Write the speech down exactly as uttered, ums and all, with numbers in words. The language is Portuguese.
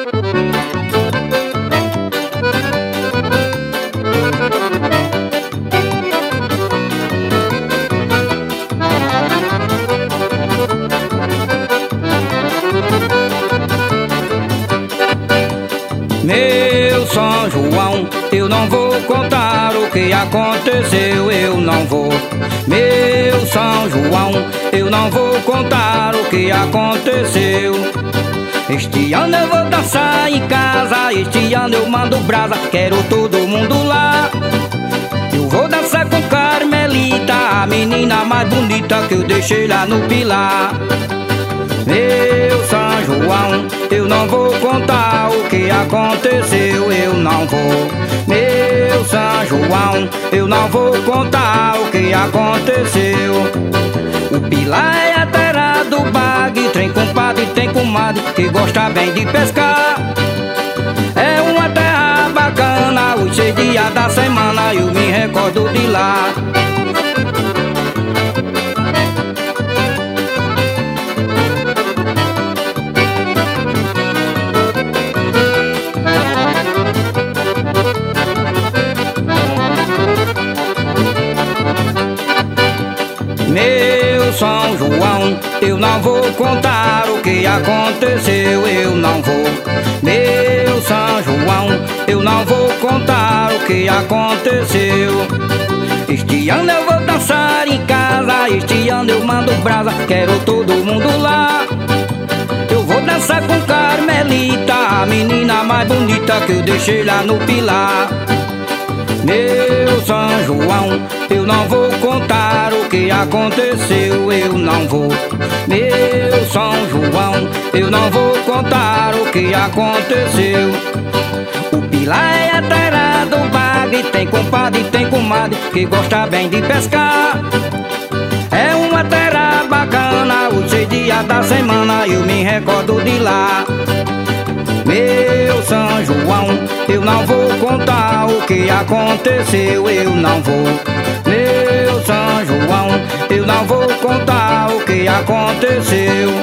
Meu São João, eu não vou contar o que aconteceu, eu não vou. Meu São João, eu não vou contar o que aconteceu. Este ano eu vou dançar em casa, este ano eu mando brasa, quero todo mundo lá. Eu vou dançar com Carmelita, a menina mais bonita que eu deixei lá no Pilar. Meu São João, eu não vou contar o que aconteceu, eu não vou. Meu São João, eu não vou contar o que aconteceu. O Pilar é a terra do bague, tem compadre, tem comadre que gosta bem de pescar. É uma terra bacana, os seis dias da semana eu me recordo de lá. Meu São João, eu não vou contar o que aconteceu, eu não vou. Meu São João, eu não vou contar o que aconteceu. Este ano eu vou dançar em casa, este ano eu mando brasa, quero todo mundo lá. Eu vou dançar com Carmelita, a menina mais bonita que eu deixei lá no Pilar. Meu São João, eu não vou contar o que aconteceu, eu não vou. Meu São João, eu não vou contar o que aconteceu. O Pilar é a terra do bague, tem compadre, tem comadre que gosta bem de pescar. É uma terra bacana, os seis dias da semana eu me recordo de lá. Meu São João, eu não vou contar o que aconteceu, eu não vou. Meu São João, eu não vou contar o que aconteceu.